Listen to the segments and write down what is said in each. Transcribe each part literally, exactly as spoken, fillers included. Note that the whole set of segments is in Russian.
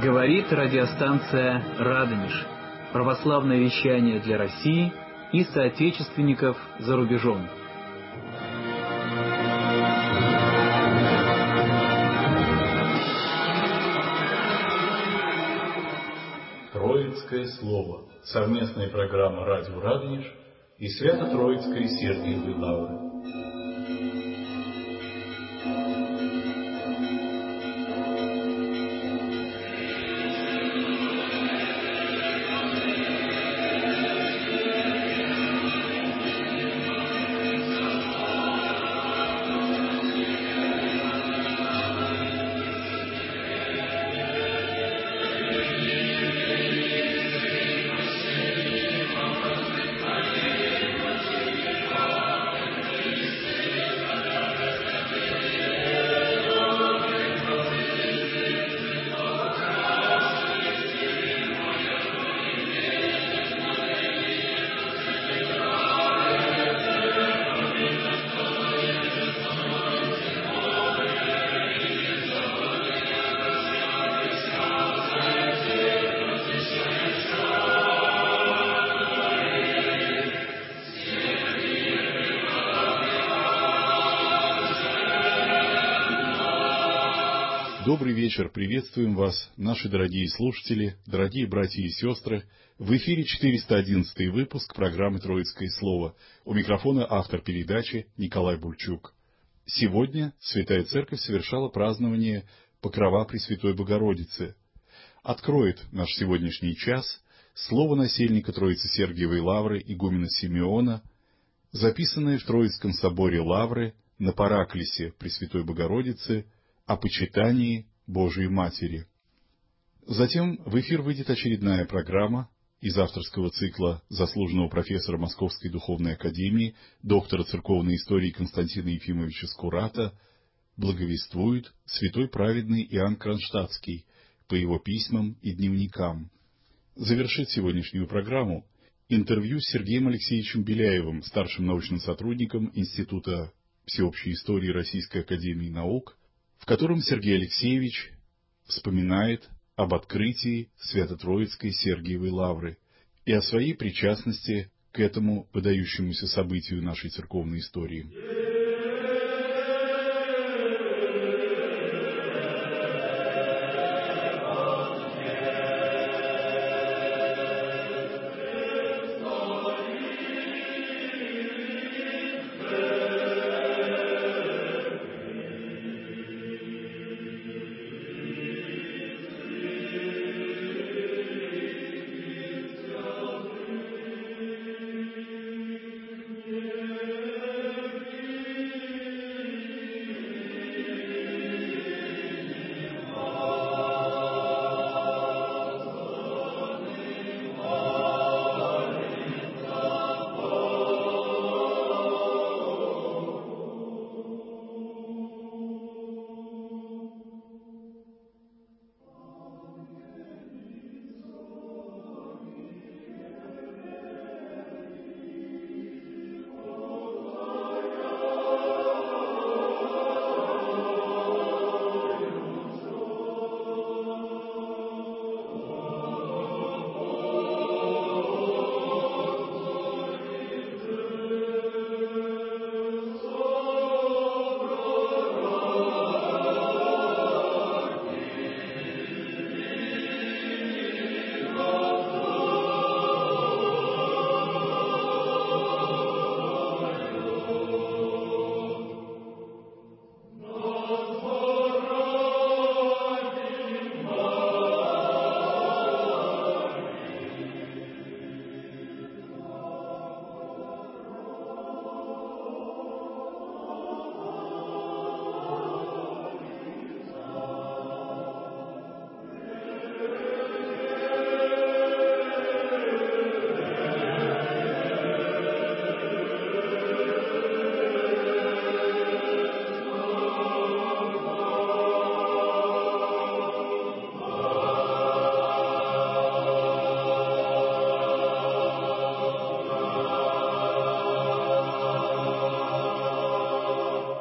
Говорит радиостанция «Радонеж». Православное вещание для России и соотечественников за рубежом. Троицкое слово. Совместная программа «Радио Радонеж» и Свято-Троицкой Сергиевой Лавры. Добрый вечер, приветствуем вас, наши дорогие слушатели, дорогие братья и сестры. В эфире четыреста одиннадцатый выпуск программы «Троицкое слово». У микрофона автор передачи Николай Бульчук. Сегодня Святая Церковь совершала празднование Покрова Пресвятой Богородицы. Откроет наш сегодняшний час слово насельника Троицы Сергиевой Лавры игумена Симеона, записанное в Троицком соборе Лавры на Параклисе Пресвятой Богородицы о почитании Божией Матери. Затем в эфир выйдет очередная программа из авторского цикла заслуженного профессора Московской Духовной Академии, доктора церковной истории Константина Ефимовича Скурата «Благовествует святой праведный Иоанн Кронштадтский» по его письмам и дневникам. Завершит сегодняшнюю программу интервью с Сергеем Алексеевичем Беляевым, старшим научным сотрудником Института всеобщей истории Российской Академии Наук, в котором Сергей Алексеевич вспоминает об открытии Свято-Троицкой Сергиевой Лавры и о своей причастности к этому выдающемуся событию нашей церковной истории.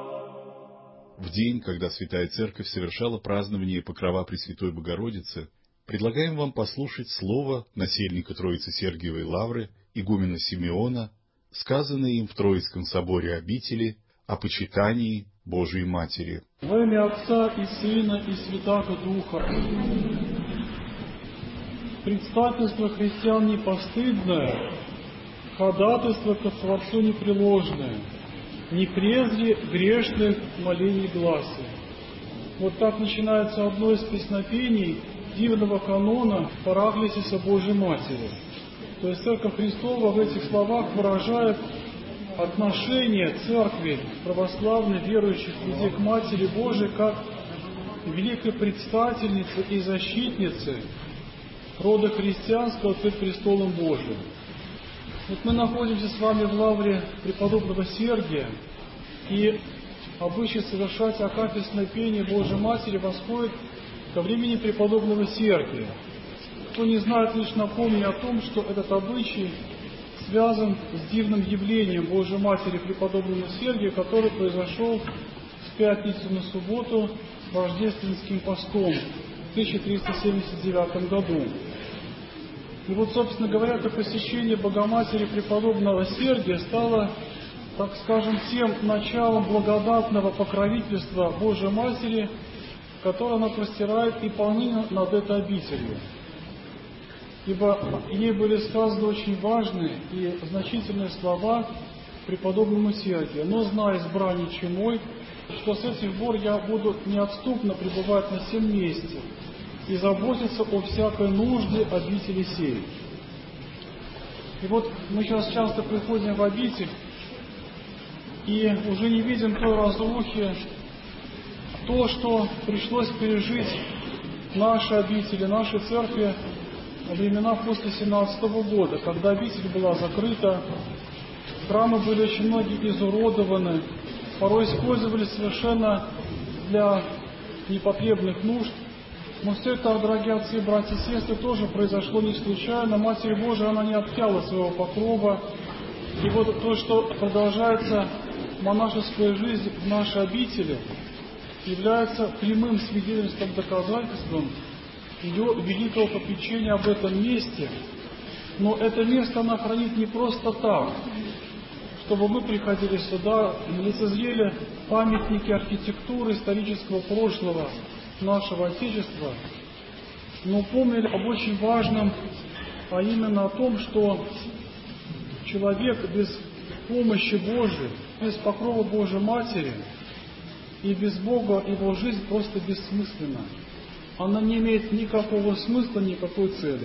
В день, когда Святая Церковь совершала празднование Покрова Пресвятой Богородицы, предлагаем вам послушать слово насельника Троицы Сергиевой Лавры, игумена Симеона, сказанное им в Троицком соборе обители о почитании Божией Матери. Во имя Отца и Сына и Святаго Духа. Предстательство христиан непостыдное, ходатайство ко Творцу непреложное, не презри грешных молений гласе. Вот так начинается одно из песнопений дивного канона Параклисиса Божией Матери. То есть Церковь Христова в этих словах выражает отношение Церкви православной, верующих людей к Матери Божией, как великой предстательницы и защитницы рода христианского пред престолом Божиим. Вот мы находимся с вами в лавре преподобного Сергия, и обычай совершать акафистное пение Божией Матери восходит ко времени преподобного Сергия. Кто не знает, лишь напомню о том, что этот обычай связан с дивным явлением Божией Матери преподобному Сергию, который произошел в пятницу на субботу рождественским постом в тысяча триста семьдесят девятом году. И вот, собственно говоря, это посещение Богоматери преподобного Сергия стало, так скажем, тем началом благодатного покровительства Божией Матери, которое она простирает и поныне над этой обителью. Ибо ей были сказаны очень важные и значительные слова преподобному Сергию. «Но знай, избранниче мой, что с этих пор я буду неотступно пребывать на сем месте и заботиться о всякой нужде обители сей». И вот мы сейчас часто приходим в обитель и уже не видим той разрухи, то, что пришлось пережить нашей обители, нашей церкви во времена после семнадцатого года, когда обитель была закрыта, храмы были очень многие изуродованы, порой использовались совершенно для непотребных нужд. Но все это, дорогие отцы, братья и сестры, тоже произошло не случайно. Матерь Божия, она не обтяла своего покрова. И вот то, что продолжается монашеская жизнь в нашей обители, является прямым свидетельством, доказательством ее великого попечения об этом месте. Но это место она хранит не просто так, чтобы мы приходили сюда, лицезрели памятники архитектуры исторического прошлого нашего Отечества, но помнили об очень важном, а именно о том, что человек без помощи Божией, без покрова Божией Матери и без Бога его жизнь просто бессмысленна. Она не имеет никакого смысла, никакой цели.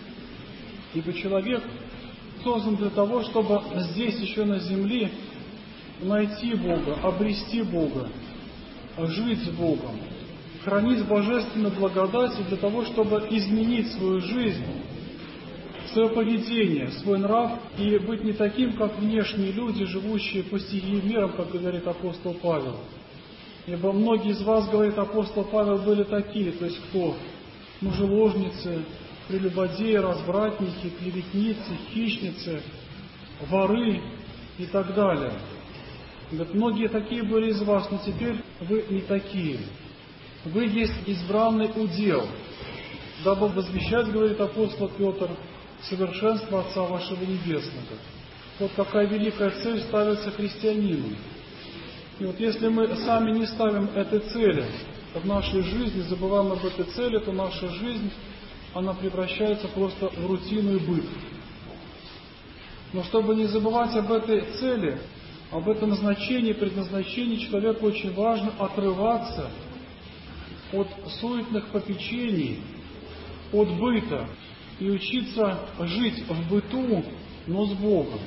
Ибо человек создан для того, чтобы здесь, еще на земле, найти Бога, обрести Бога, жить с Богом, хранить божественную благодать для того, чтобы изменить свою жизнь, свое поведение, свой нрав и быть не таким, как внешние люди, живущие по стихии миром, как говорит апостол Павел. Ибо многие из вас, говорит апостол Павел, были такие, то есть кто? Мужеложницы, прелюбодеи, развратники, клеветницы, хищницы, воры и так далее. Говорит, многие такие были из вас, но теперь вы не такие. Вы есть избранный удел, дабы возвещать, говорит апостол Петр, совершенство Отца вашего Небесного. Вот какая великая цель ставится христианину. И вот если мы сами не ставим этой цели в нашей жизни, забываем об этой цели, то наша жизнь, она превращается просто в рутину и быт. Но чтобы не забывать об этой цели, об этом значении, предназначении, человеку очень важно отрываться от суетных попечений, от быта и учиться жить в быту, но с Богом.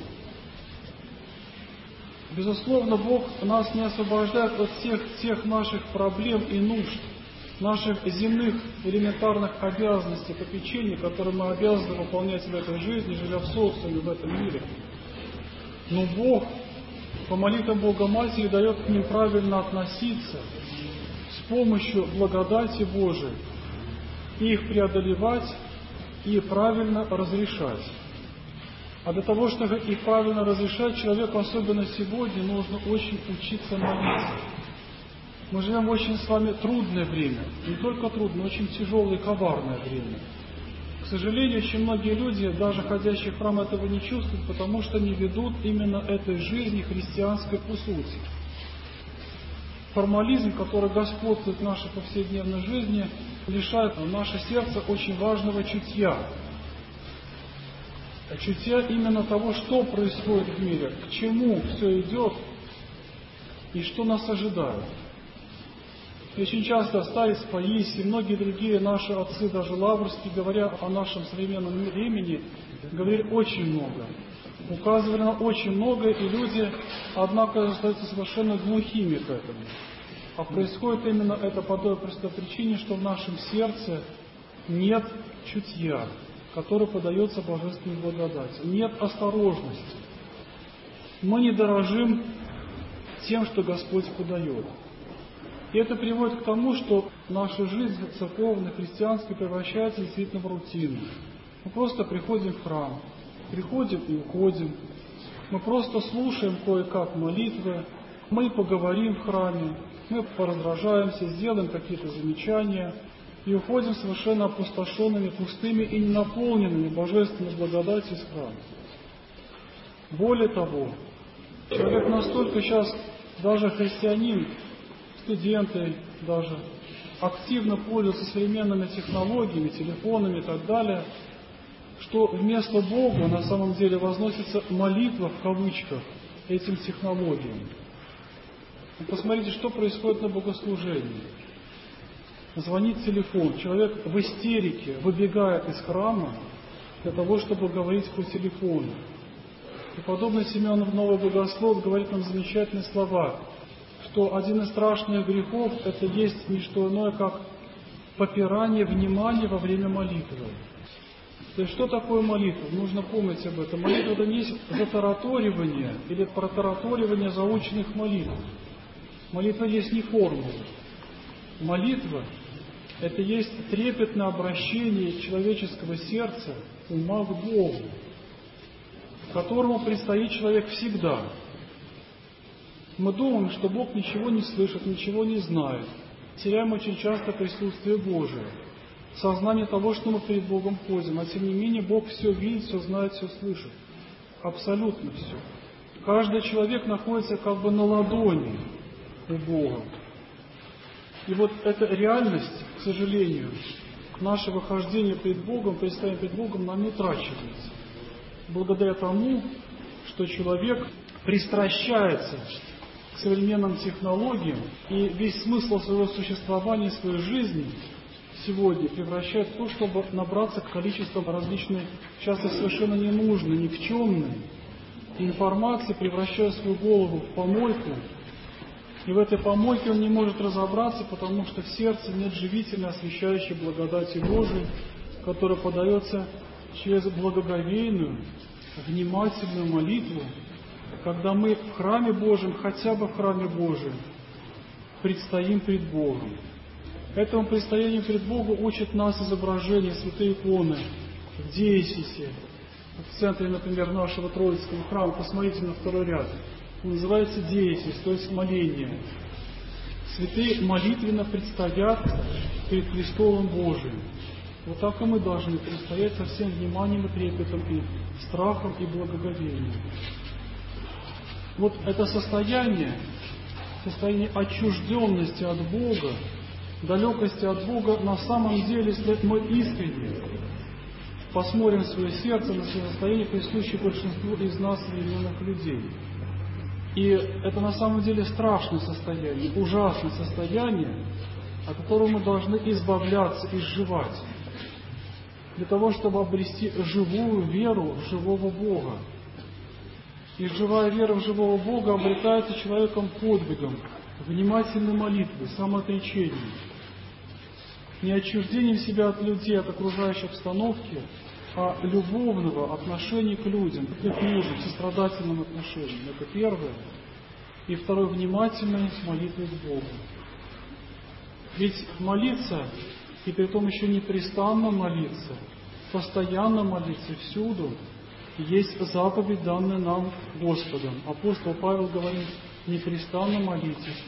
Безусловно, Бог нас не освобождает от всех тех наших проблем и нужд, наших земных элементарных обязанностей, попечений, которые мы обязаны выполнять в этой жизни, живя в социуме, в этом мире. Но Бог, по молитвам Бога Матери, дает к ним правильно относиться, с помощью благодати Божией, и их преодолевать, и правильно разрешать. А для того, чтобы их правильно разрешать, человеку, особенно сегодня, нужно очень учиться молиться. Мы живем в очень с вами трудное время. Не только трудное, очень тяжелое и коварное время. К сожалению, очень многие люди, даже ходящие в храм, этого не чувствуют, потому что не ведут именно этой жизни христианской по сути. Формализм, который господствует в нашей повседневной жизни, лишает наше сердце очень важного чутья. Чутья именно того, что происходит в мире, к чему все идет и что нас ожидает. И очень часто старец Паисий и многие другие наши отцы, даже лаврские, говоря о нашем современном времени, говорили очень много. Указывали на очень многое, и люди, однако, остаются совершенно глухими к этому. А происходит именно это по той простой причине, что в нашем сердце нет чутья, которое подается божественной благодати. Нет осторожности. Мы не дорожим тем, что Господь подает. И это приводит к тому, что наша жизнь церковная, христианская, превращается действительно в рутину. Мы просто приходим в храм, приходим и уходим. Мы просто слушаем кое-как молитвы, мы поговорим в храме, мы пораздражаемся, сделаем какие-то замечания и уходим совершенно опустошенными, пустыми и ненаполненными божественной благодатью из храма. Более того, человек настолько сейчас, даже христианин, студенты даже, активно пользуются современными технологиями, телефонами и так далее, что вместо Бога на самом деле возносится молитва в кавычках этим технологиям. И посмотрите, что происходит на богослужении. Звонит телефон, человек в истерике выбегает из храма для того, чтобы говорить по телефону. И подобно Семенов Новый Богослов говорит нам замечательные слова, что один из страшных грехов – это есть не что иное, как попирание внимания во время молитвы. То есть, что такое молитва? Нужно помнить об этом. Молитва – это не есть затараторивание или протараторивание заученных молитв. Молитва есть не формула. Молитва – это есть трепетное обращение человеческого сердца, ума к Богу, которому предстоит человек всегда. Мы думаем, что Бог ничего не слышит, ничего не знает. Теряем очень часто присутствие Божие, сознание того, что мы перед Богом ходим. А тем не менее, Бог все видит, все знает, все слышит. Абсолютно все. Каждый человек находится как бы на ладони у Бога. И вот эта реальность, к сожалению, нашего хождения перед Богом, предстояния перед Богом нам не утрачивается. Благодаря тому, что человек пристращается к современным технологиям и весь смысл своего существования, своей жизни сегодня превращает в то, чтобы набраться количеством различной, часто совершенно ненужной, никчемной информации, превращая свою голову в помойку. И в этой помойке он не может разобраться, потому что в сердце нет живительной, освящающей благодати Божией, которая подается через благоговейную, внимательную молитву, когда мы в храме Божьем, хотя бы в храме Божьем, предстоим пред Богом. Этому предстоянию пред Богом учат нас изображения святые иконы в Диесисе, в центре, например, нашего Троицкого храма. Посмотрите на второй ряд. Он называется Диесис, то есть моление. Святые молитвенно предстоят перед престолом Божиим. Вот так и мы должны предстоять со всем вниманием и трепетом, и страхом, и благоговением. Вот это состояние, состояние отчужденности от Бога, далекости от Бога, на самом деле, если мы искренне посмотрим в свое сердце, на свое состояние, присущее большинству из нас, современных людей. И это на самом деле страшное состояние, ужасное состояние, от которого мы должны избавляться, изживать, для того, чтобы обрести живую веру в живого Бога. И живая вера в живого Бога обретается человеком подвигом, внимательной молитвой, самоотречением, не отчуждением себя от людей, от окружающей обстановки, а любовного отношения к людям, к их нужным, сострадательным отношениям. Это первое. И второе, внимательной молитвой к Богу. Ведь молиться, и при том еще непрестанно молиться, постоянно молиться всюду, есть заповедь, данная нам Господом. Апостол Павел говорит: непрестанно молитесь,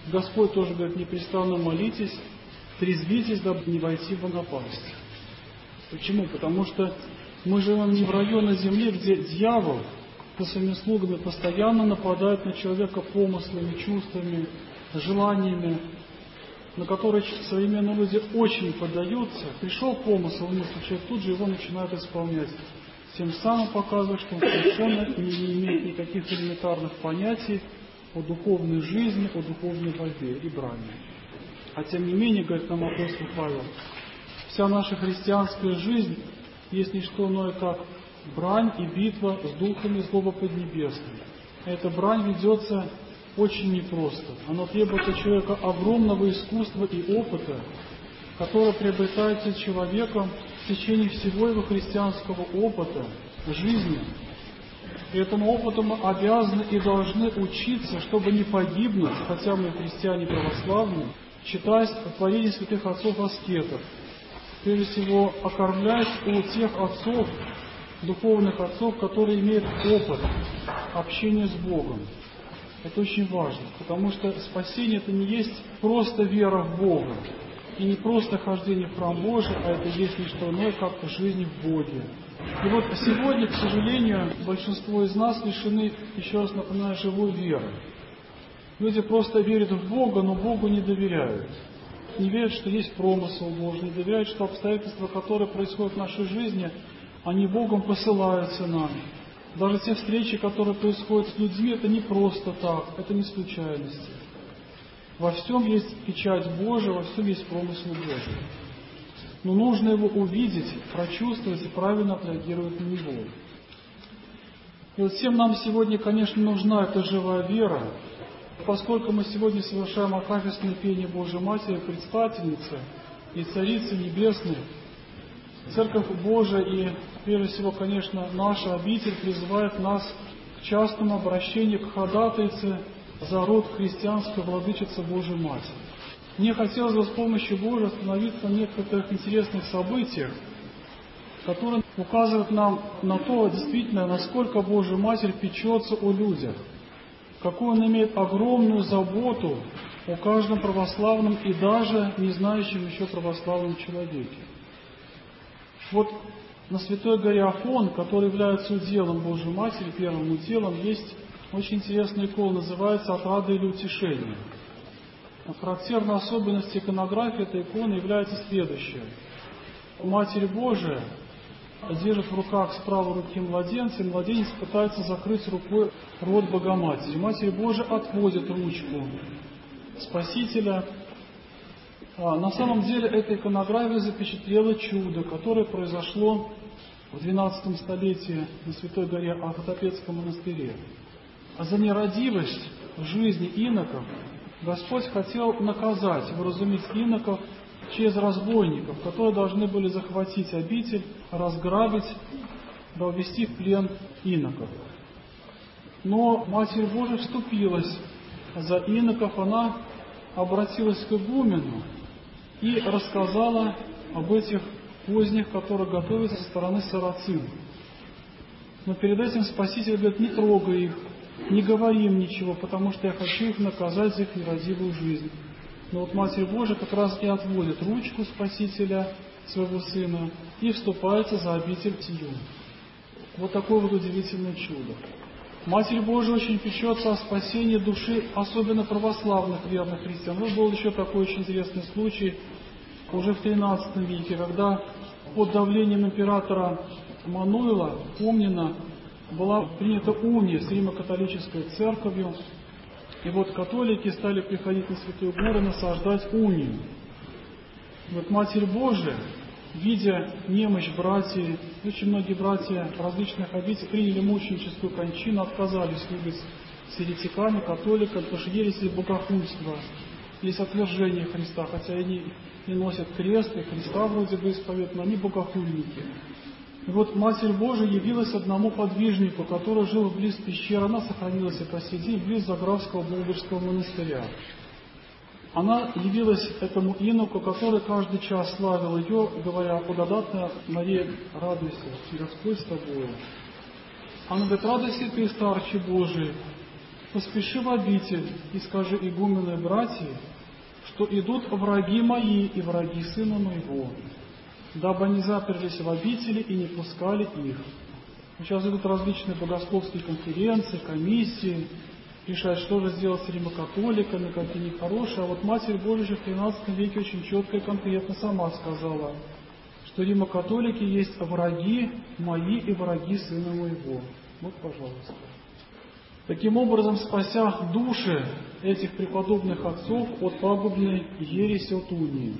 Господь тоже говорит: непрестанно молитесь, трезвитесь, дабы не войти в напасть. Почему? Потому что мы живем не в раю, на земле, где дьявол со своими слугами постоянно нападает на человека помыслами, чувствами, желаниями, на которые современные люди очень поддаются. Пришел помысл, мысль, человек тут же его начинает исполнять, тем самым показывая, что он совершенно не имеет никаких элементарных понятий о духовной жизни, о духовной борьбе и брани. А тем не менее, говорит нам апостол Павел, вся наша христианская жизнь есть не что иное, как брань и битва с духами злого поднебесного. Эта брань ведется очень непросто. Она требует от человека огромного искусства и опыта, которое приобретается человеком в течение всего его христианского опыта, жизни. И этому опыту мы обязаны и должны учиться, чтобы не погибнуть, хотя мы христиане православные, читая творения святых отцов-аскетов. Прежде всего, окормляясь у тех отцов, духовных отцов, которые имеют опыт общения с Богом. Это очень важно, потому что спасение это не есть просто вера в Бога, и не просто хождение в храм Божий, а это есть не что иное, как жизнь в Боге. И вот сегодня, к сожалению, большинство из нас лишены, еще раз напоминаю, живой веры. Люди просто верят в Бога, но Богу не доверяют. Не верят, что есть промысел Божий, не доверяют, что обстоятельства, которые происходят в нашей жизни, они Богом посылаются нам. Даже те встречи, которые происходят с людьми, это не просто так, это не случайности. Во всем есть печать Божия, во всем есть промысел Божий. Но нужно его увидеть, прочувствовать и правильно отреагировать на него. И вот всем нам сегодня, конечно, нужна эта живая вера, поскольку мы сегодня совершаем акафистное пение Божией Матери, Предстательницы и Царицы Небесной, Церковь Божия и, прежде всего, конечно, наша обитель призывает нас к частному обращению к ходатайце за род христианской владычицы Божией Матери. Мне хотелось бы с помощью Божией остановиться на некоторых интересных событиях, которые указывают нам на то, действительно, насколько Божья Матерь печется о людях, какую он имеет огромную заботу о каждом православном и даже не знающем еще православном человеке. Вот на Святой горе Афон, который является уделом Божьей Матери, первым уделом, есть очень интересная икона, называется «Отрада или утешение». Характерной особенностью иконографии этой иконы является следующее. Матерь Божия держит в руках с правой руки младенца, и младенец пытается закрыть рукой рот Богоматери. Матерь Божия отводит ручку Спасителя. А на самом деле эта иконография запечатлела чудо, которое произошло в двенадцатом столетии на Святой горе Ахатопецком монастыре. А за нерадивость в жизни иноков Господь хотел наказать, вразумить иноков через разбойников, которые должны были захватить обитель, разграбить, да увести в плен иноков. Но Матерь Божия вступилась за иноков, она обратилась к игумену и рассказала об этих кознях, которые готовятся со стороны сарацин. Но перед этим Спаситель говорит: не трогай их, не говори им ничего, потому что я хочу их наказать за их нерадивую жизнь. Но вот Матерь Божия как раз и отводит ручку Спасителя, своего Сына, и вступается за обитель сию. Вот такое вот удивительное чудо. Матерь Божия очень печется о спасении души, особенно православных верных христиан. Вот был еще такой очень интересный случай, уже в тринадцатом веке, когда под давлением императора Мануила Комнина была принята уния с Римо-католической церковью, и вот католики стали приходить на Святую Гору насаждать унию. И вот Матерь Божия, видя немощь братьев, очень многие братья различных обителей приняли мученическую кончину, отказались служить с еретиками, католиками, потому что ересь и богохульство, есть отвержение Христа, хотя они не носят крест, и Христа вроде бы исповедуют, но они богохульники. И вот Матерь Божия явилась одному подвижнику, который жил близ пещеры, она сохранилась и по сей день, близ Заграфского Болдырского монастыря. Она явилась этому иноку, который каждый час славил ее, говоря: «Благодатная Мария, радуйся, Господь с тобою». Она говорит: «Радуйся ты, старче Божий, поспеши в обитель и скажи игумену и братьям, что идут враги мои и враги сына моего, дабы они заперлись в обители и не пускали их». Сейчас идут различные богословские конференции, комиссии, решают, что же сделать с римокатоликами, какие они хорошие. А вот Матерь Божия в тринадцатом веке очень четко и конкретно сама сказала, что римокатолики есть враги мои и враги сына моего. Вот, пожалуйста. Таким образом, спася души этих преподобных отцов от пагубной ереси от унии.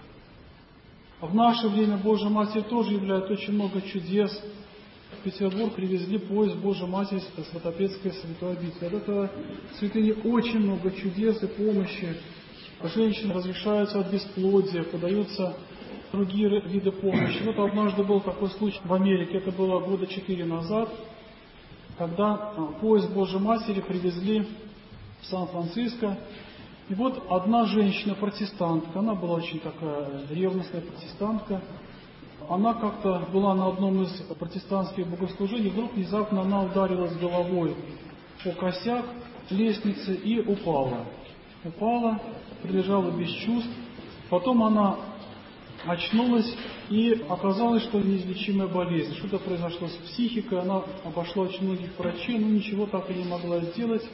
В наше время Божья Матерь тоже являет очень много чудес. В Петербург привезли поезд Божьей Матери с Святопетской святой обители. От этого святыни очень много чудес и помощи. Женщины разрешаются от бесплодия, подаются другие виды помощи. Вот однажды был такой случай в Америке, это было года четыре назад, когда поезд Божьей Матери привезли в Сан-Франциско. И вот одна женщина-протестантка, она была очень такая ревностная протестантка, она как-то была на одном из протестантских богослужений, вдруг внезапно она ударилась головой о косяк лестницы и упала. Упала, прилежала без чувств. Потом она очнулась, и оказалось, что неизлечимая болезнь. Что-то произошло с психикой, она обошла очень многих врачей, но ничего так и не могла сделать,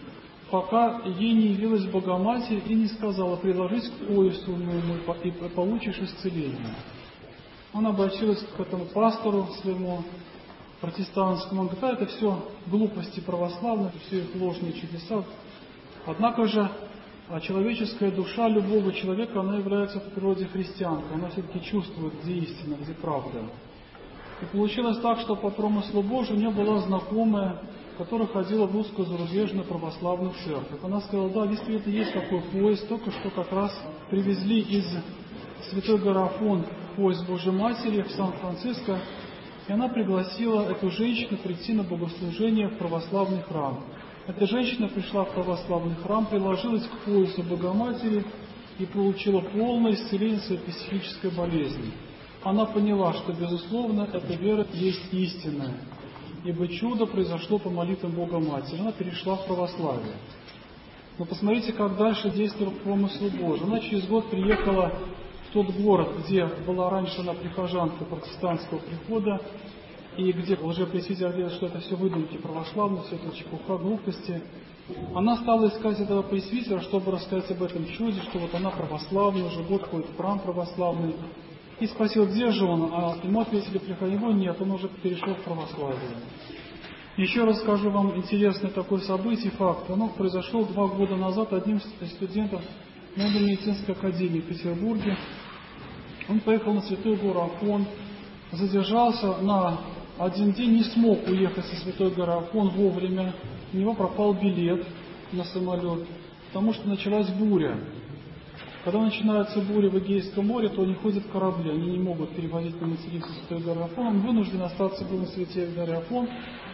пока ей не явилась Богоматерь и не сказала: «Приложись к поясу моему, и получишь исцеление». Она обратилась к этому пастору своему протестантскому, он говорит: «А это все глупости православных, все их ложные чудеса». Однако же человеческая душа любого человека, она является по природе христианкой, она все-таки чувствует, где истина, где правда. И получилось так, что по промыслу Божию у нее была знакомая, которая ходила в узкую зарубежную православную церковь. Она сказала: «Да, действительно есть такой поезд, только что как раз привезли из Святой горы Афон поезд Божьей Матери в Сан-Франциско». И она пригласила эту женщину прийти на богослужение в православный храм. Эта женщина пришла в православный храм, приложилась к поясу Богоматери и получила полное исцеление своей психической болезни. Она поняла, что, безусловно, эта вера есть истинная, ибо чудо произошло по молитвам Богоматери. Она перешла в православие. Но посмотрите, как дальше действовал промысл Божий. Она через год приехала в тот город, где была раньше она прихожанка протестантского прихода, и где лжепресвитер говорил, что это все выдумки православные, все это чепуха, глупости. Она стала искать этого пресвитера, чтобы рассказать об этом чуде, что вот она православная, уже год ходит в храм православный. И спросил, где же он, а ему ответили: при него нет, он уже перешел в православие. Еще расскажу вам интересное такое событие, факт. Оно произошло два года назад одним из студентов Новой медицинской академии в Петербурге. Он поехал на Святую гору Афон, задержался на один день, не смог уехать со Святой горы Афон вовремя. У него пропал билет на самолет, потому что началась буря. Когда начинается буря в Эгейском море, то они ходят в корабли, они не могут перевозить на материк со Святой горы Афон. Он вынужден остаться был на Святой горе Афон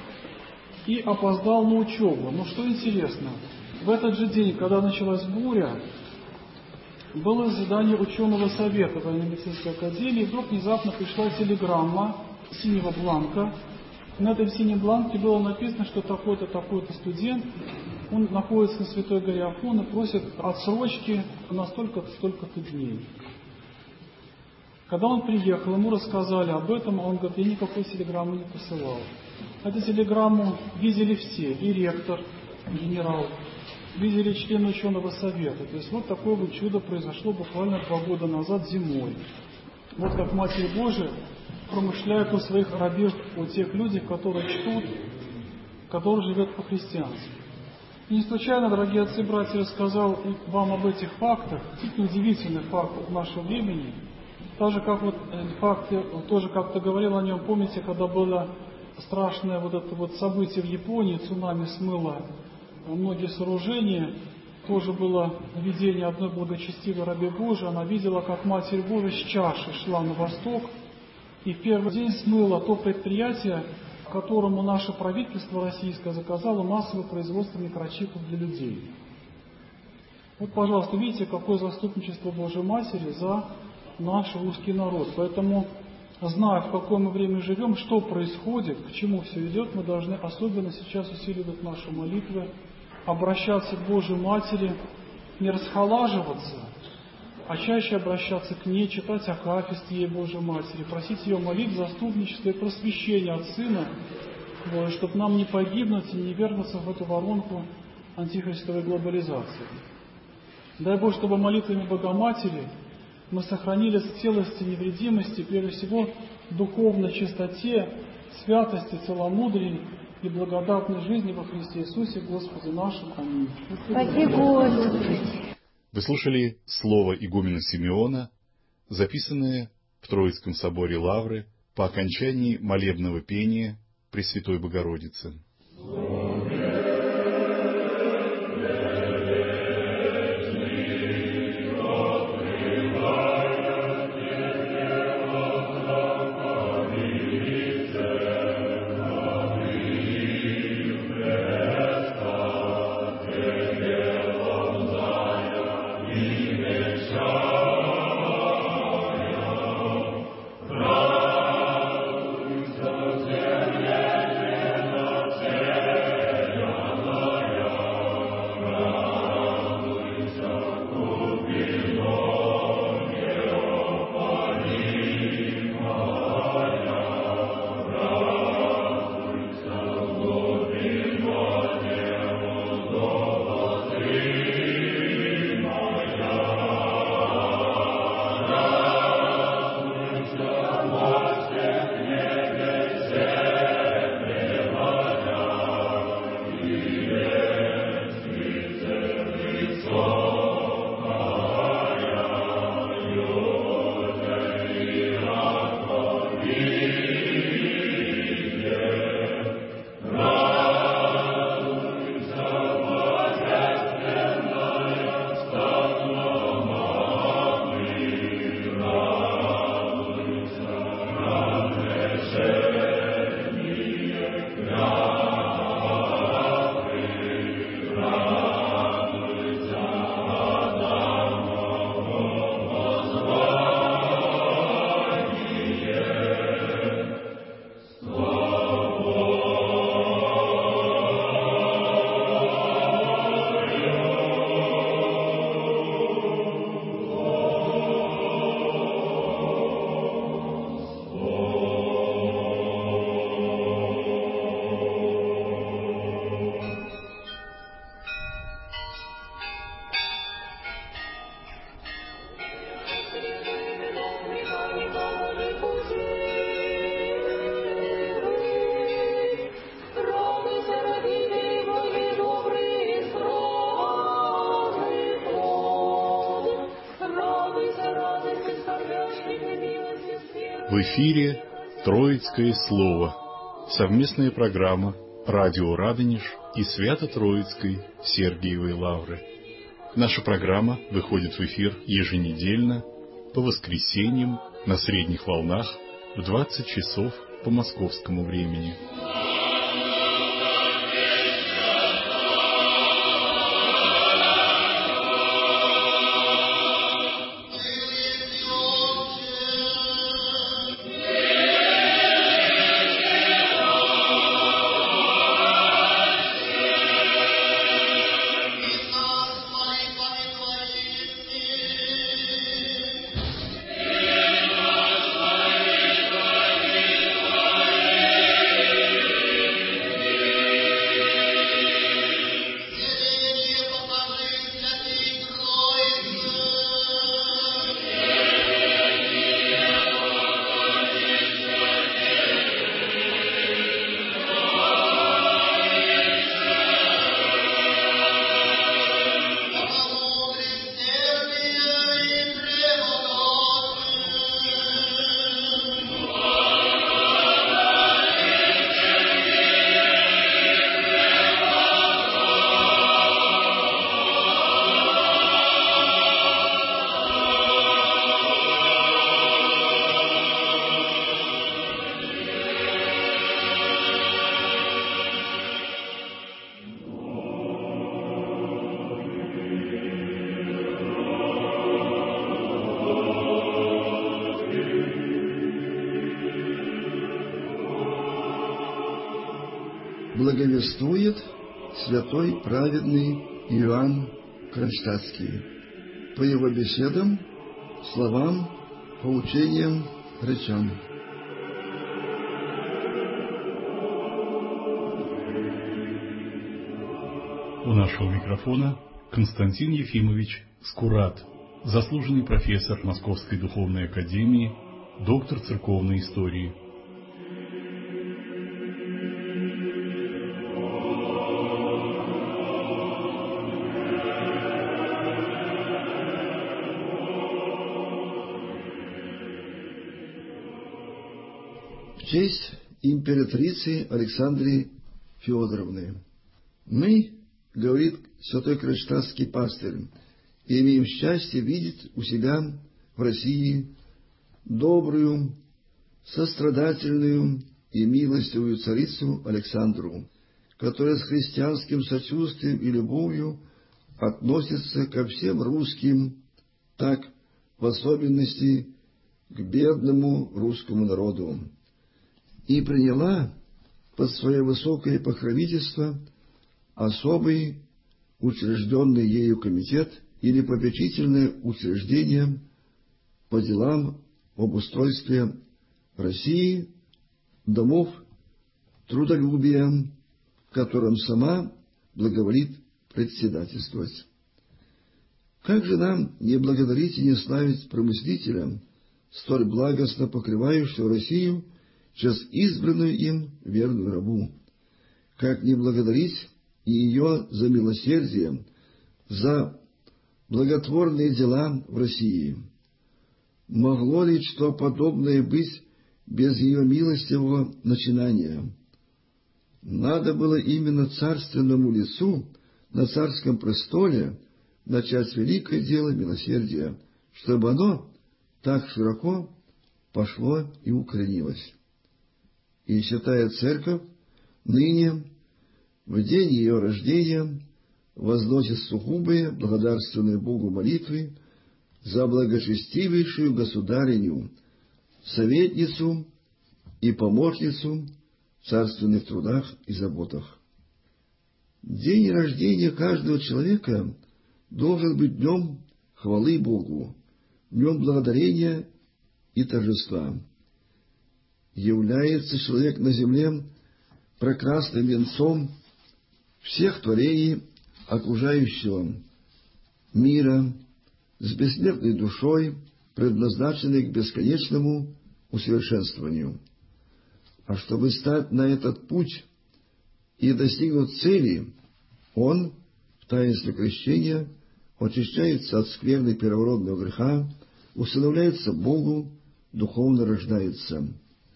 и опоздал на учебу. Но что интересно, в этот же день, когда началась буря, было заседание ученого совета военно-медицинской академии, и вдруг внезапно пришла телеграмма синего бланка. На этом синем бланке было написано, что такой-то, такой-то студент, он находится на Святой горе Афон и просит отсрочки на столько-то, столько-то дней. Когда он приехал, ему рассказали об этом, а он говорит: я никакой телеграммы не посылал. Эту телеграмму видели все, и ректор, и генерал, видели члены ученого совета. То есть вот такое вот чудо произошло буквально два года назад зимой. Вот как Матерь Божия промышляет у своих рабов, у тех людей, которые чтут, которые живут по-христиански. И не случайно, дорогие отцы и братья, рассказал вам об этих фактах, действительно удивительных фактах нашего времени. Так же, как вот факты, тоже как-то говорил о нем, помните, когда было страшное вот это вот событие в Японии, цунами смыло многие сооружения, тоже было видение одной благочестивой рабы Божией. Она видела, как Матерь Божия с чашей шла на восток, и в первый день смыло то предприятие, которому наше правительство российское заказало массовое производство микрочипов для людей. Вот, пожалуйста, видите, какое заступничество Божьей Матери за наш русский народ. Поэтому, зная, в какое мы время живем, что происходит, к чему все идет, мы должны особенно сейчас усиливать наши молитвы обращаться к Божьей Матери, не расхолаживаться, а чаще обращаться к ней, читать акафист ей, Божьей Матери, просить ее молитв, заступничество и просвещения от Сына, чтобы нам не погибнуть и не вернуться в эту воронку антихристовой глобализации. Дай Бог, чтобы молитвами Богоматери мы сохранились в целости, невредимости, прежде всего в духовной чистоте, святости, целомудрии и благодатной жизни во Христе Иисусе, Господе нашим. Аминь. Спаси Господи. Вы слушали слово игумена Симеона, записанное в Троицком соборе Лавры по окончании молебного пения Пресвятой Богородицы. В эфире Троицкое Слово. Совместная программа «Радио Радонеж» и Свято-Троицкой Сергиевой Лавры. Наша программа выходит в эфир еженедельно по воскресеньям на средних волнах в двадцать часов по московскому времени. Благовествует святой праведный Иоанн Кронштадтский, по его беседам, словам, поучениям, речам. У нашего микрофона Константин Ефимович Скурат, заслуженный профессор Московской Духовной Академии, доктор церковной истории. В честь императрицы Александры Федоровны мы, говорит святой кронштадтский пастырь, имеем счастье видеть у себя в России добрую, сострадательную и милостивую царицу Александру, которая с христианским сочувствием и любовью относится ко всем русским, так в особенности к бедному русскому народу, и приняла под свое высокое покровительство особый учрежденный ею комитет или попечительное учреждение по делам об устройстве России, домов трудолюбия, в котором сама благоволит председательствовать. Как же нам не благодарить и не славить промыслителя, столь благостно покрывающего Россию через избранную им верную рабу? Как не благодарить и ее за милосердие, за благотворные дела в России? Могло ли что подобное быть без ее милостивого начинания? Надо было именно царственному лицу на царском престоле начать великое дело милосердия, чтобы оно так широко пошло и укоренилось. И святая Церковь ныне, в день ее рождения, возносит сугубые благодарственные Богу молитвы за благочестивейшую государыню, советницу и помощницу в царственных трудах и заботах. День рождения каждого человека должен быть днем хвалы Богу, днем благодарения и торжества. Является человек на земле прекрасным венцом всех творений окружающего мира, с бессмертной душой, предназначенной к бесконечному усовершенствованию. А чтобы стать на этот путь и достигнуть цели, он в таинстве крещения очищается от скверны первородного греха, усыновляется Богу, духовно рождается.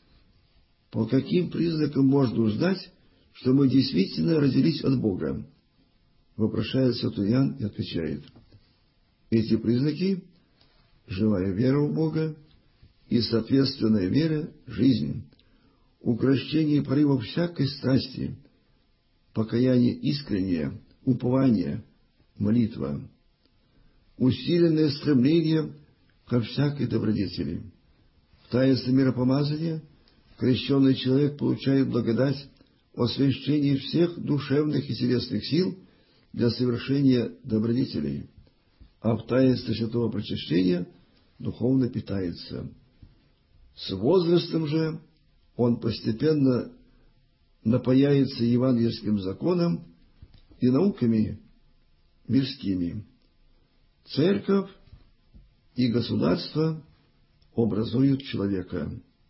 По каким признакам можно узнать, что мы действительно родились от Бога? Вопрошает святой Иоанн и отвечает: эти признаки — живая вера в Бога и соответственная вера — жизнь, укрощение порывов всякой страсти, покаяние искреннее, упование, молитва, усиленное стремление ко всякой добродетели. В таинстве миропомазания крещенный человек получает благодать освящения всех душевных и телесных сил для совершения добродетелей, а в таинстве святого причащения духовно питается. С возрастом же он постепенно напояется евангельским законом и науками мирскими. Церковь и государство образуют человека.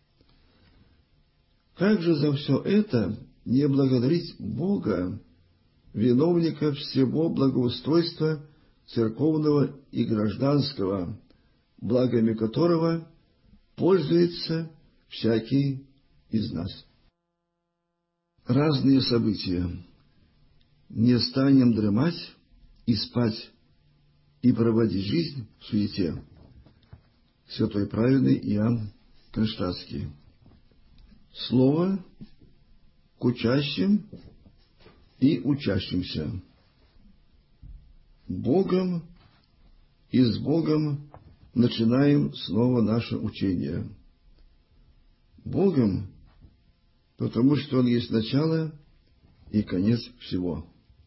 Как же за все это не благодарить Бога, виновника всего благоустройства церковного и гражданского, благами которого пользуется всякий из нас? Разные события. Не станем дремать и спать, и проводить жизнь в суете. Святой праведный Иоанн Кронштадтский. Слово к учащим и учащимся. Богом и с Богом начинаем снова наше учение. Богом, потому что Он есть начало и конец всего.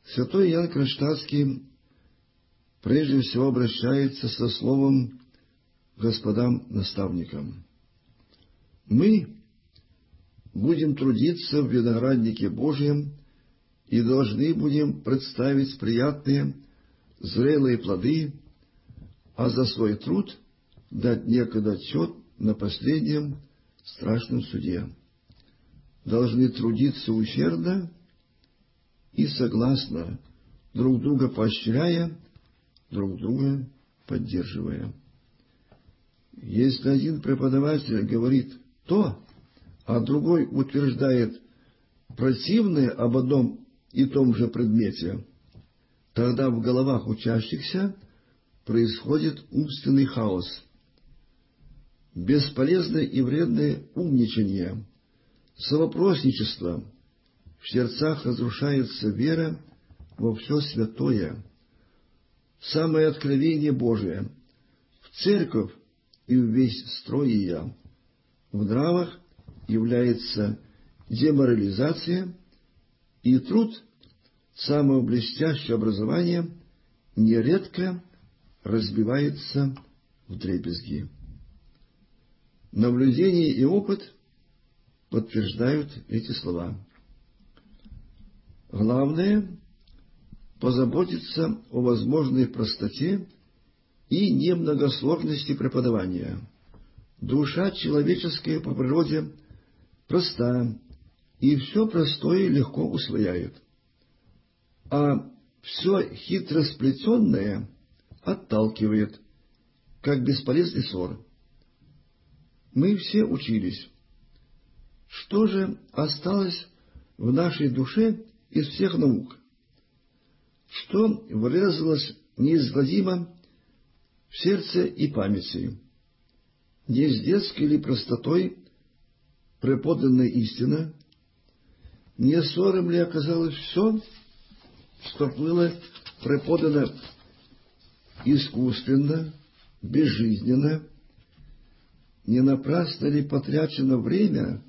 Святой Иоанн Кронштадтский прежде всего обращается со словом к господам наставникам. Мы будем трудиться в винограднике Божьем и должны будем представить приятные, зрелые плоды, а за свой труд дать некогда отчет на последнем страшном суде. Должны трудиться усердно и согласно, друг друга поощряя, друг друга поддерживая. Если один преподаватель говорит то, а другой утверждает противное об одном и том же предмете, тогда в головах учащихся происходит умственный хаос, бесполезное и вредное умничание, совопросничество, в сердцах разрушается вера во все святое, самое откровение Божие, в церковь и в весь строй ее. В нравах является деморализация, и труд, самое блестящее образование, нередко разбивается вдребезги. Наблюдение и опыт подтверждают эти слова. Главное – позаботиться о возможной простоте и немногосложности преподавания. Душа человеческая по природе проста, и все простое легко усвояет, а все хитросплетенное отталкивает, как бесполезный ссор. Мы все учились. Что же осталось в нашей душе из всех наук? Что врезалось неизгладимо в сердце и памяти? Не с детской ли простотой преподанная истина? Не ссором ли оказалось все, что было преподано искусственно, безжизненно? Не напрасно ли потрачено время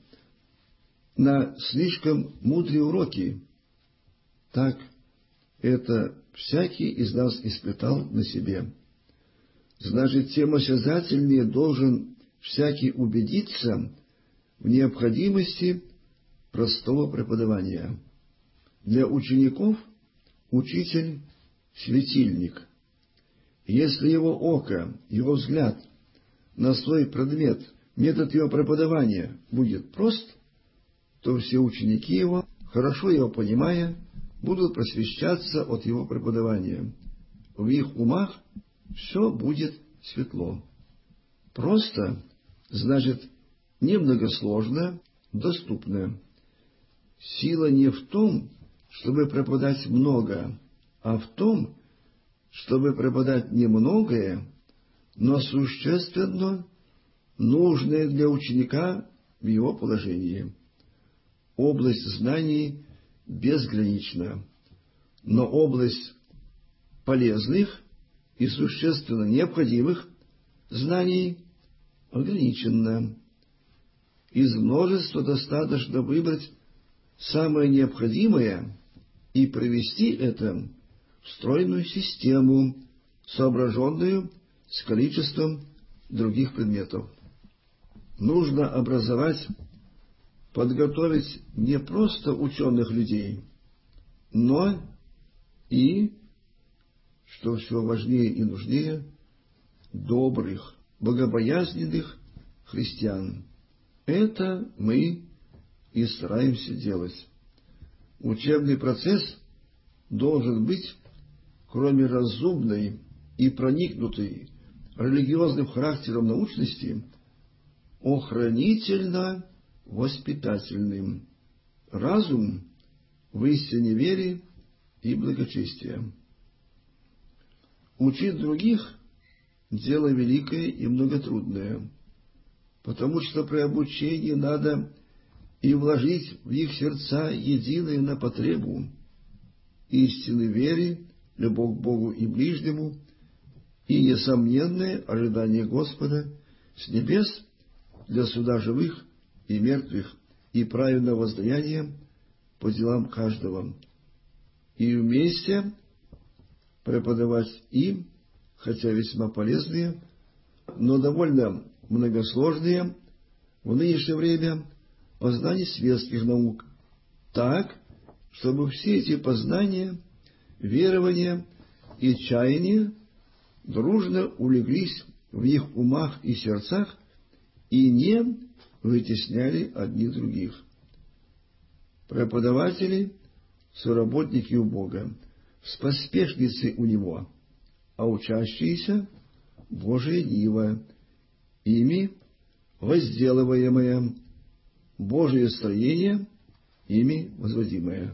на слишком мудрые уроки? Так это всякий из нас испытал на себе. Значит, тем осязательнее должен всякий убедиться в необходимости простого преподавания. Для учеников учитель — светильник. Если его око, его взгляд на свой предмет, метод его преподавания будет прост, то все ученики его, хорошо его понимая, будут просвещаться от его преподавания. В их умах все будет светло. Просто значит немногосложно, доступно. Сила не в том, чтобы преподать много, а в том, чтобы преподать немногое, но существенно нужное для ученика в его положении. Область знаний безгранична, но область полезных и существенно необходимых знаний ограничена. Из множества достаточно выбрать самое необходимое и провести это в стройную систему, соображенную с количеством других предметов. Нужно образовать, подготовить не просто ученых людей, но и, что все важнее и нужнее, добрых, богобоязненных христиан. Это мы и стараемся делать. Учебный процесс должен быть, кроме разумной и проникнутой религиозным характером научности, охранительно-воспитательным. Разум в истине вере и благочестия. Учить других – дело великое и многотрудное, потому что при обучении надо и вложить в их сердца единое на потребу истины вере, любовь к Богу и ближнему, и несомненное ожидание Господа с небес для суда живых и мертвых и праведного воздаяния по делам каждого. и вместе преподавать им, хотя весьма полезные, но довольно многосложные в нынешнее время познания светских наук, так, чтобы все эти познания, верования и чаяния дружно улеглись в их умах и сердцах и не вытесняли одни других. Преподаватели — соработники у Бога, споспешницы у Него, а учащиеся — Божие диво, ими возделываемое, Божие строение, ими возводимое.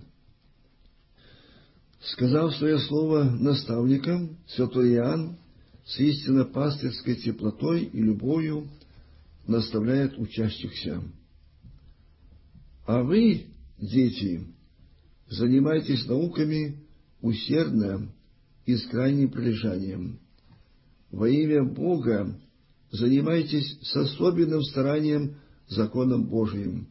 Сказав свое слово наставникам, святой Иоанн с истинно пастырской теплотой и любовью наставляет учащихся. А вы, дети, занимайтесь науками усердно и с крайним прилежанием. Во имя Бога занимайтесь с особенным старанием законом Божиим.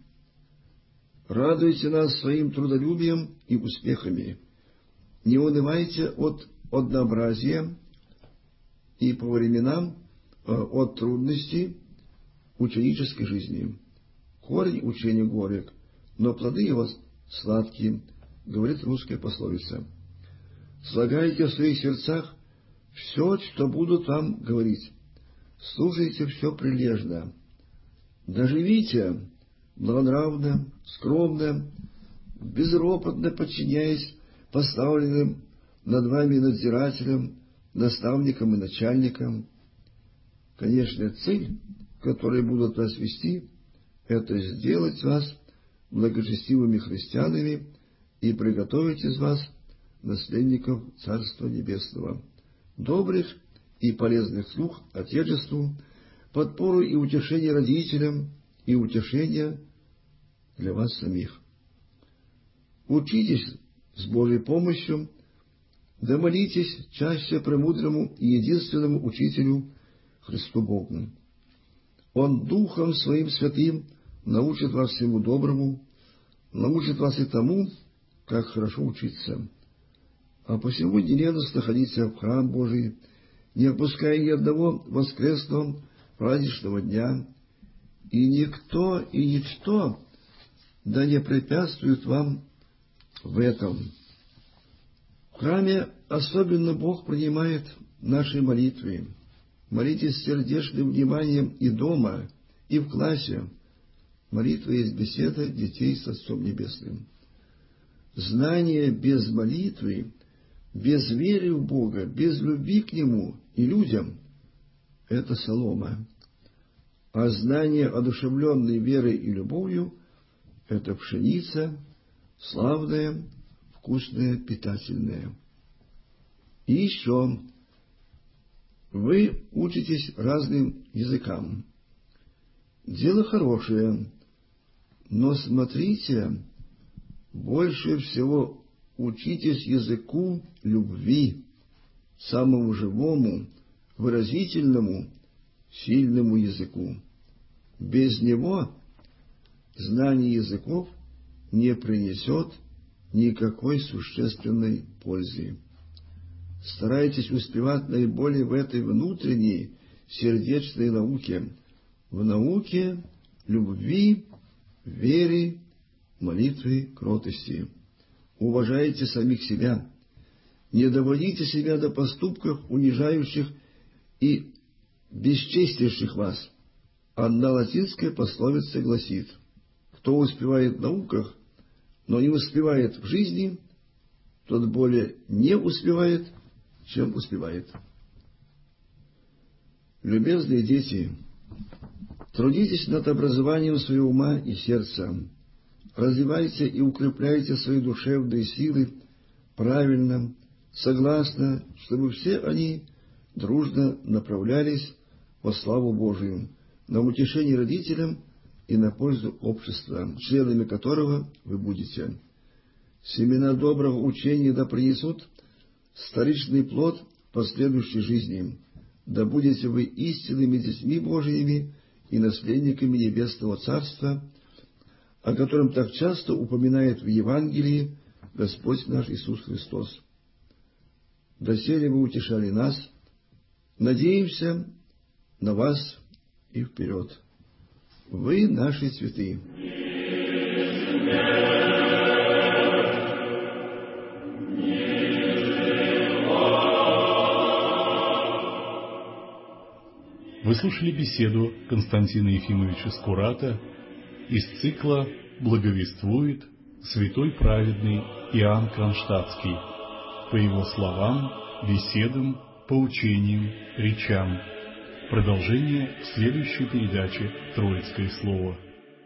Радуйте нас своим трудолюбием и успехами. Не унывайте от однообразия и по временам от трудностей ученической жизни. Корень учения горек, но плоды его сладкие, говорит русская пословица. Слагайте в своих сердцах все, что будут вам говорить. Слушайте все прилежно. Доживите благонравно, скромно, безропотно подчиняясь поставленным над вами надзирателям, наставникам и начальникам. Конечно, цель, к которой будут вас вести, это сделать вас благочестивыми христианами и приготовить из вас наследников Царства Небесного, добрых и полезных слуг Отечеству, подпору и утешение родителям и утешение для вас самих. Учитесь с Божьей помощью, да молитесь чаще премудрому и единственному Учителю Христу Богу. Он Духом Своим Святым научит вас всему доброму, научит вас и тому, как хорошо учиться. А посему не ревностно ходите в храм Божий, не опуская ни одного воскресного праздничного дня, и никто и ничто да не препятствует вам в этом. В храме особенно Бог принимает наши молитвы. Молитесь с сердечным вниманием и дома, и в классе. Молитва есть беседа детей с Отцом Небесным. Знание без молитвы, без веры в Бога, без любви к Нему и людям — это солома. А знание, одушевленное верой и любовью, — это пшеница, славная, вкусная, питательная. И еще вы учитесь разным языкам. Дело хорошее, но смотрите, больше всего учитесь языку любви, самому живому, выразительному, сильному языку. Без него знание языков не принесет никакой существенной пользы. Старайтесь успевать наиболее в этой внутренней сердечной науке, в науке любви, веры, молитвы, кротости. Уважайте самих себя, не доводите себя до поступков, унижающих и бесчестящих вас. Одна латинская пословица гласит: кто успевает в науках, но не успевает в жизни, тот более не успевает, чем успевает. Любезные дети, трудитесь над образованием своего ума и сердца, развивайте и укрепляйте свои душевные силы правильно, согласно, чтобы все они дружно направлялись во славу Божию, на утешение родителям и на пользу общества, членами которого вы будете. Семена доброго учения да принесут вторичный плод в последующей жизни, да будете вы истинными детьми Божиими и наследниками Небесного Царства, о котором так часто упоминает в Евангелии Господь наш Иисус Христос. Доселе вы утешали нас, надеемся на вас и вперед. Вы наши святые. Вы слушали беседу Константина Ефимовича Скурата из цикла «Благовествует святой праведный Иоанн Кронштадтский» по его словам, беседам, поучениям, речам. Продолжение в следующей передаче «Троицкое слово».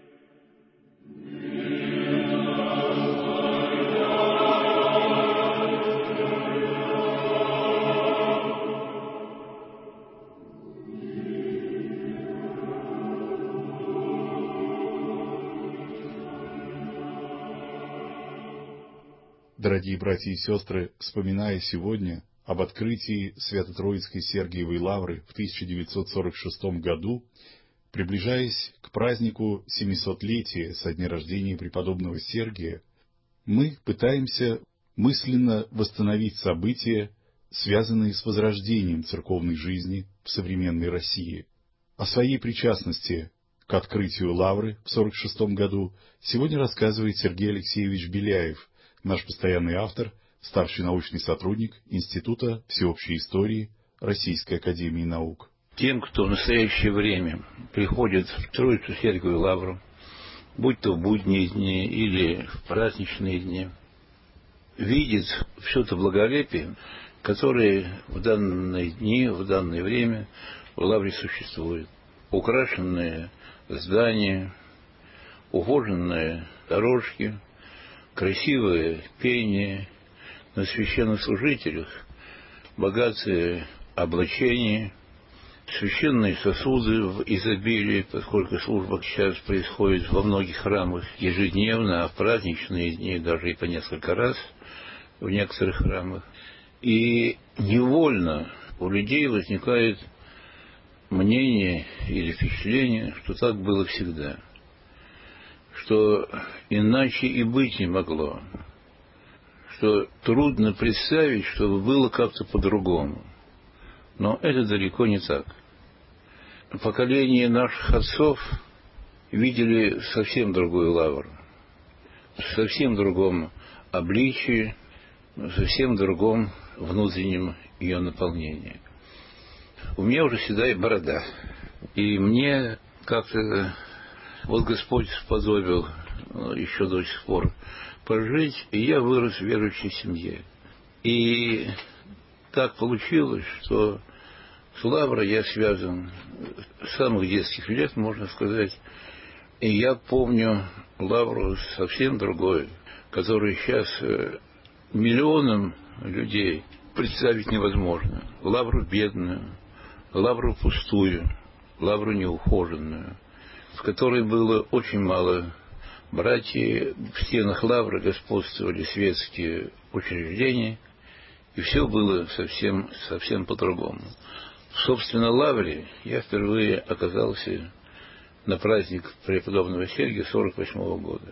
Дорогие братья и сестры, вспоминая сегодня об открытии Свято-Троицкой Сергиевой Лавры в тысяча девятьсот сорок шестом году, приближаясь к празднику семисотлетия со дня рождения преподобного Сергия, мы пытаемся мысленно восстановить события, связанные с возрождением церковной жизни в современной России. О своей причастности к открытию Лавры в сорок шестом году сегодня рассказывает Сергей Алексеевич Беляев, наш постоянный автор, старший научный сотрудник Института всеобщей истории Российской академии наук. Тем, кто в настоящее время приходит в Троицу Сергиевую Лавру, будь то в будние дни или в праздничные дни, видит все то благолепие, которое в данные дни, в данное время в Лавре существует. Украшенные здания, ухоженные дорожки, красивое пение, на священнослужителях богатые облачения, священные сосуды в изобилии, поскольку служба сейчас происходит во многих храмах ежедневно, а в праздничные дни даже и по несколько раз в некоторых храмах. И невольно у людей возникает мнение или впечатление, что так было всегда, что иначе и быть не могло, что трудно представить, чтобы было как-то по-другому. Но это далеко не так. Поколение наших отцов видели совсем другую Лавру, в совсем другом обличии, в совсем другом внутреннем ее наполнении. У меня уже седая борода, и мне как-то вот Господь сподобил еще до сих пор пожить, и я вырос в верующей семье. И так получилось, что с Лаврой я связан с самых детских лет, можно сказать. И я помню Лавру совсем другой, которую сейчас миллионам людей представить невозможно. Лавру бедную, Лавру пустую, Лавру неухоженную, в которой было очень мало братьев. В стенах Лавры господствовали светские учреждения, и все было совсем, совсем по-другому. В собственно Лавре я впервые оказался на праздник преподобного Сергия сорок восьмого года.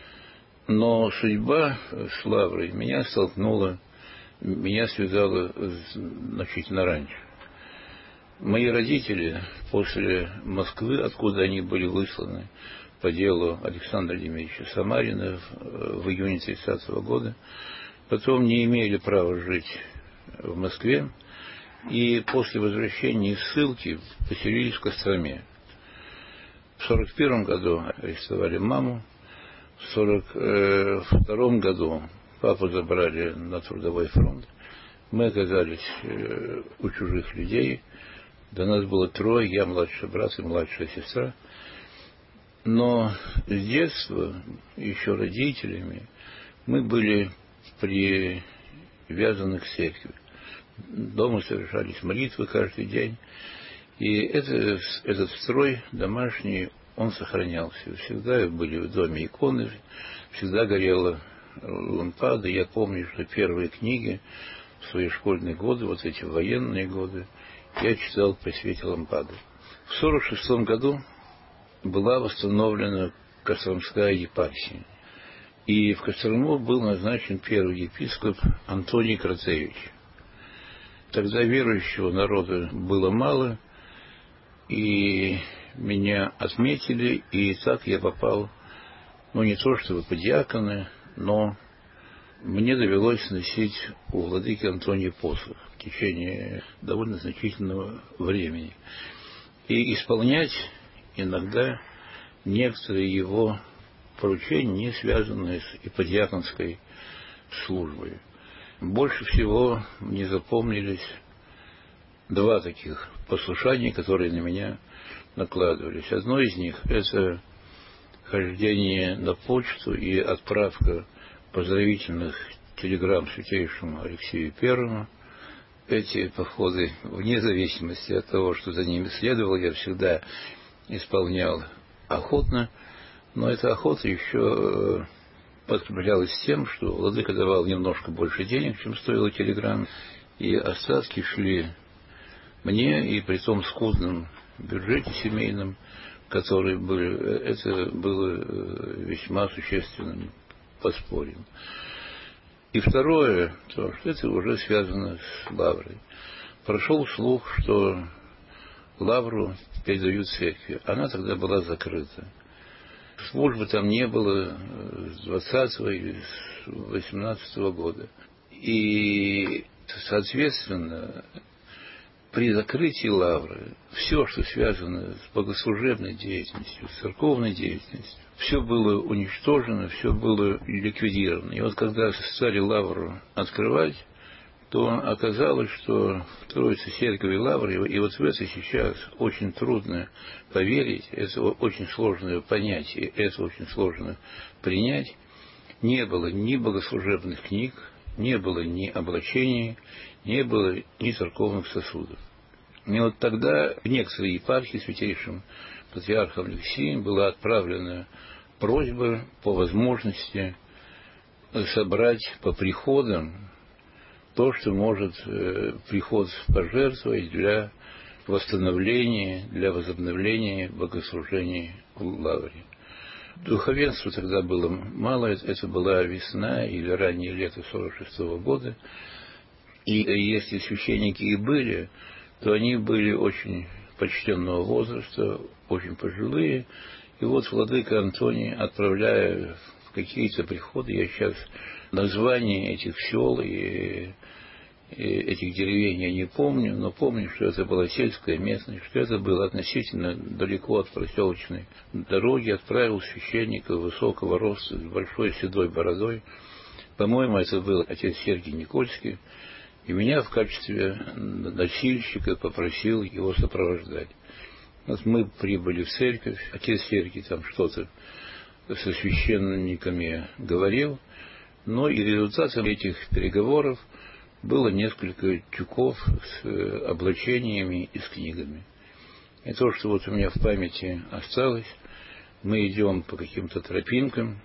Но судьба с Лаврой меня столкнула, меня связала значительно раньше. Мои родители после Москвы, откуда они были высланы по делу Александра Демидовича Самарина в июне тридцатого года, потом не имели права жить в Москве, и после возвращения из ссылки поселились в Костроме. В сорок первом году арестовали маму, в сорок втором году папу забрали на трудовой фронт. Мы оказались у чужих людей. До нас было трое, я младший брат и младшая сестра. Но с детства, еще родителями, мы были привязаны к церкви. Дома совершались молитвы каждый день. И это, этот строй домашний, он сохранялся. Всегда были в доме иконы, всегда горела лампада. Я помню, что первые книги в свои школьные годы, вот эти военные годы, я читал при свете лампады. В сорок шестом году была восстановлена Костромская епархия. И в Кострому был назначен первый епископ Антоний Крацевич. Тогда верующего народа было мало, и меня отметили, и так я попал, ну, не то чтобы под диаконы, но мне довелось носить у владыки Антония посох в течение довольно значительного времени и исполнять иногда некоторые его поручения, не связанные с иподиаконской службой. Больше всего мне запомнились два таких послушания, которые на меня накладывались. Одно из них – это хождение на почту и отправка поздравительных телеграмм Святейшему Алексею Первому. Эти походы, вне зависимости от того, что за ними следовало, я всегда исполнял охотно, но эта охота еще подкреплялась тем, что владыка давал немножко больше денег, чем стоила телеграмма, и остатки шли мне, и при том скудном бюджете семейном, который был, это было весьма существенным подспорьем. И второе, то, что это уже связано с лаврой. Прошел слух, что лавру передают церкви. Она тогда была закрыта. Службы там не было с двадцатого или с восемнадцатого года. И, соответственно, при закрытии лавры все, что связано с богослужебной деятельностью, с церковной деятельностью, все было уничтожено, все было ликвидировано. И вот когда стали лавру открывать, то оказалось, что в Троице Церкви Лавры, и вот в это сейчас очень трудно поверить, это очень сложное понятие, это очень сложно принять, не было ни богослужебных книг, не было ни облачений, не было ни церковных сосудов. И вот тогда в некоторые епархии святейшим патриархом Алексеем была отправлена просьба по возможности собрать по приходам то, что может э, приход пожертвовать для восстановления, для возобновления богослужения в лавре. Духовенства тогда было мало, это была весна или раннее лето сорок шестого года, и если священники и были, то они были очень почтенного возраста, очень пожилые, и вот владыка Антоний, отправляя в какие-то приходы, я сейчас названия этих сел и, и этих деревень я не помню, но помню, что это была сельская местность, что это было относительно далеко от проселочной дороги, отправил священника высокого роста с большой седой бородой. По-моему, это был отец Сергий Никольский, и меня в качестве носильщика попросил его сопровождать. Вот мы прибыли в церковь, отец Сергий там что-то со священниками говорил, но и результатом этих переговоров было несколько тюков с облачениями и с книгами. И то, что вот у меня в памяти осталось, мы идем по каким-то тропинкам,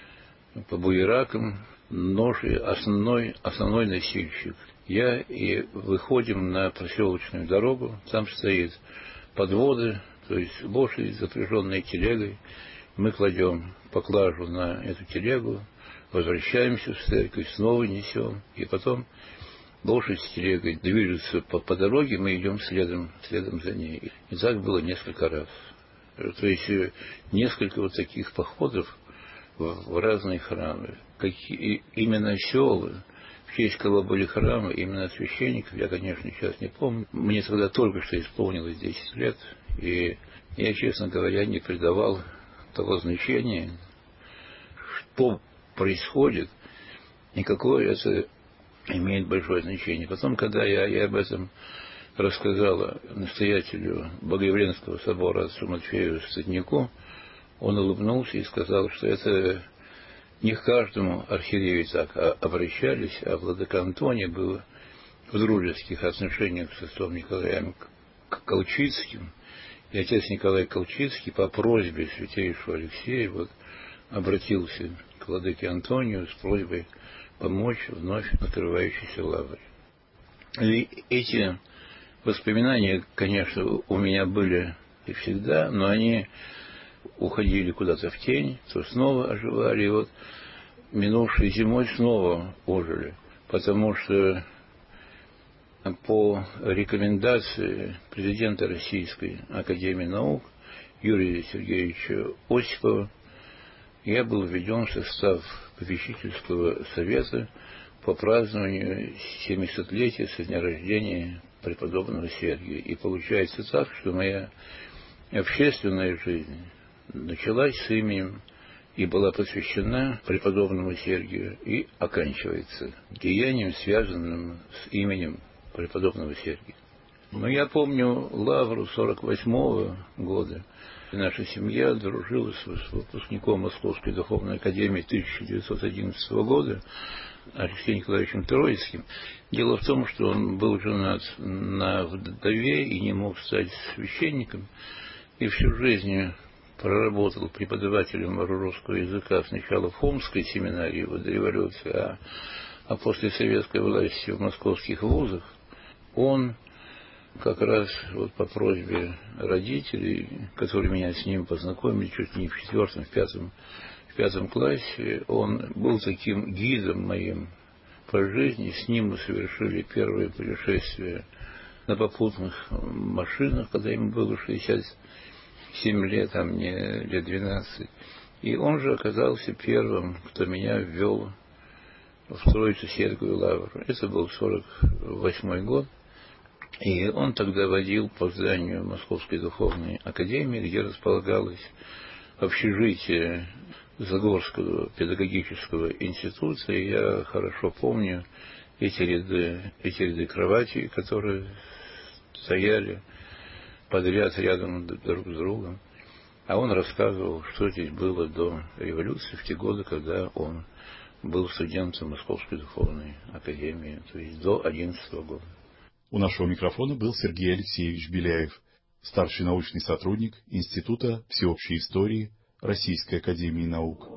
по буеракам, нож и основной, основной носильщик. Я и выходим на проселочную дорогу, там стоит подводы, то есть лошади, запряженные телегой. Мы кладем поклажу на эту телегу, возвращаемся в церковь, снова несем, и потом лошадь с телегой движется по, по дороге, мы идем следом, следом за ней. И так было несколько раз. То есть несколько вот таких походов в, в разные храмы. Какие, именно селы, в честь кого были храмы, именно священников, я, конечно, сейчас не помню. Мне тогда только что исполнилось десять лет, и я, честно говоря, не придавал того значения, что происходит, и какое это имеет большое значение. Потом, когда я, я об этом рассказал настоятелю Богоявленского собора отцу Матфею Статнику, он улыбнулся и сказал, что это не к каждому архиерею так обращались, а владыка Антоний был в дружеских отношениях с отцом Николаем Колчицким, и отец Николай Колчицкий по просьбе святейшего Алексея вот обратился к владыке Антонию с просьбой помочь вновь открывающейся лавре. И эти воспоминания, конечно, у меня были и всегда, но они уходили куда-то в тень, то снова оживали. И вот минувшей зимой снова ожили, потому что по рекомендации президента Российской Академии Наук Юрия Сергеевича Осипова я был введен в состав попечительского совета по празднованию семисотлетия со дня рождения преподобного Сергия. И получается так, что моя общественная жизнь началась с именем и была посвящена преподобному Сергию и оканчивается деянием, связанным с именем преподобного Сергия. Но я помню лавру сорок восьмого года. Наша семья дружила с выпускником Московской духовной академии тысяча девятьсот одиннадцатого года Алексеем Николаевичем Троицким. Дело в том, что он был женат на вдове и не мог стать священником, и всю жизнь проработал преподавателем русского языка сначала в Хомской семинарии до революции, а, а после советской власти в московских вузах. Он как раз вот по просьбе родителей, которые меня с ним познакомили чуть ли не в четвертом, в пятом, в пятом классе, он был таким гидом моим по жизни. С ним мы совершили первое путешествие на попутных машинах, когда ему было шестьдесят семь лет, а мне лет двенадцать. И он же оказался первым, кто меня ввел в Троицу-Сергиеву лавру. Это был сорок восьмой год. И он тогда водил по зданию Московской духовной академии, где располагалось общежитие Загорского педагогического института. И я хорошо помню эти ряды, эти ряды кроватей, которые стояли подряд рядом друг с другом. А он рассказывал, что здесь было до революции, в те годы, когда он был студентом Московской духовной академии, то есть до одиннадцатого года. У нашего микрофона был Сергей Алексеевич Беляев, старший научный сотрудник Института всеобщей истории Российской академии наук.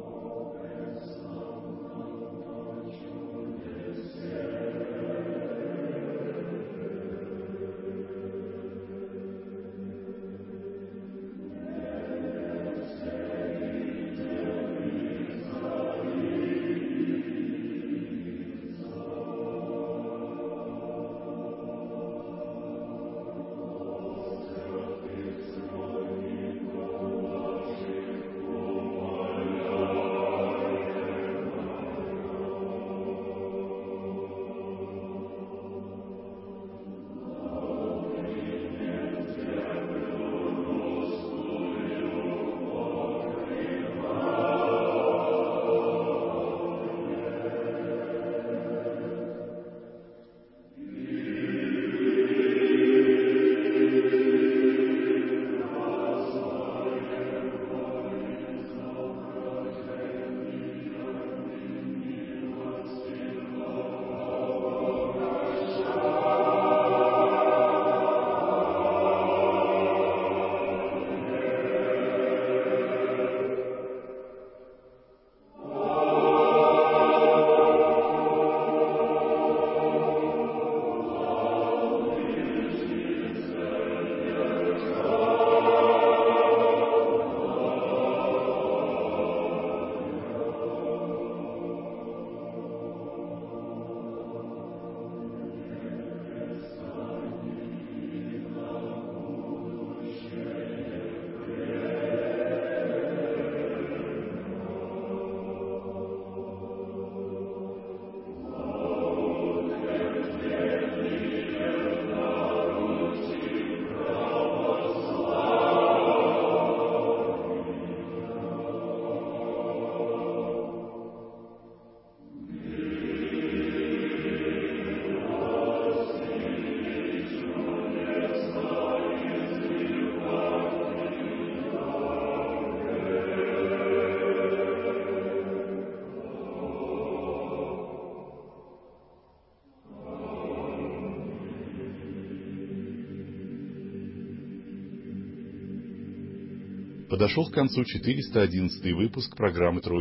Подошел к концу четыреста одиннадцатый выпуск программы «Троица».